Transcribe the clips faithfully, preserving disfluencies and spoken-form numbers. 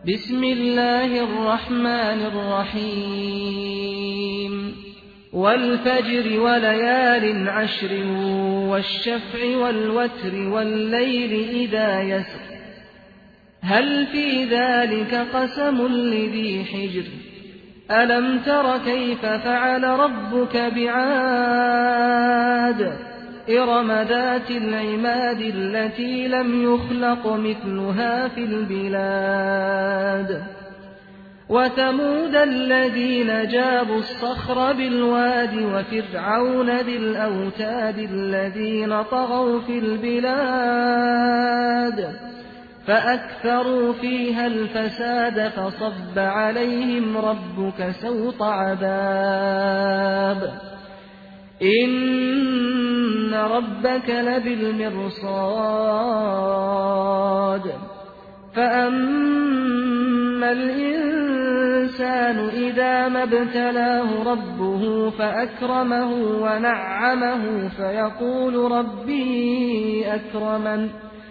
بسم الله الرحمن الرحيم والفجر وليال عشر والشفع والوتر والليل إذا يسر هل في ذلك قسم لذي حجر ألم تر كيف فعل ربك بعاد إرم ذات العماد التي لم يخلق مثلها في البلاد وثمود الذين جابوا الصخر بالواد وفرعون ذي الأوتاد الذين طغوا في البلاد فأكثروا فيها الفساد فصب عليهم ربك سوط عذاب إن ربك لبالمرصاد فأما الإنسان إذا ما ابتلاه ربه فأكرمه ونعمه فيقول ربي أكرمن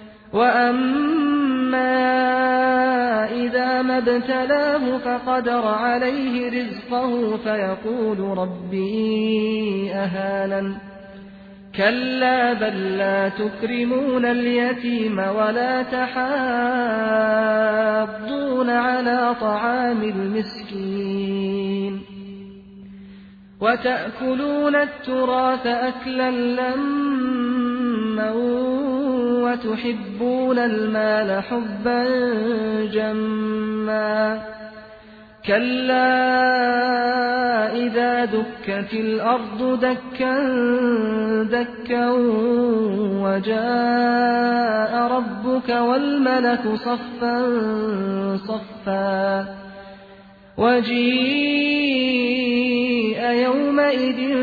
وأما إذا ما ابتلاه فقدر عليه رزقه فيقول ربي أهانن كلا بل لا تكرمون اليتيم ولا تحاضون على طعام المسكين وتأكلون التراث أكلا لما وتحبون المال حبا جما كلا إذا دكت الأرض دكا دكا وجاء ربك والملك صفا صفا وجيء يومئذ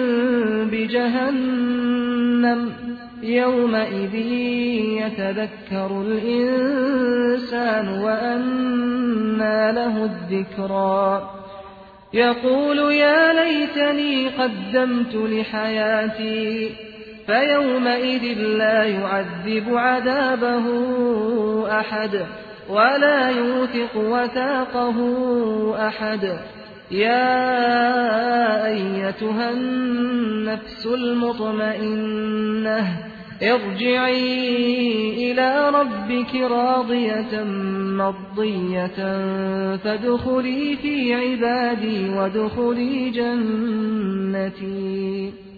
بجهنم يومئذ يتذكر الإنسان وأنى له الذكرى يقول يا ليتني قدمت لحياتي فيومئذ لا يعذب عذابه أحد ولا يوثق وثاقه أحد يا أيتها النفس المطمئنة ارجعي إلى ربك راضية مرضية فادخلي في عبادي وادخلي جنتي.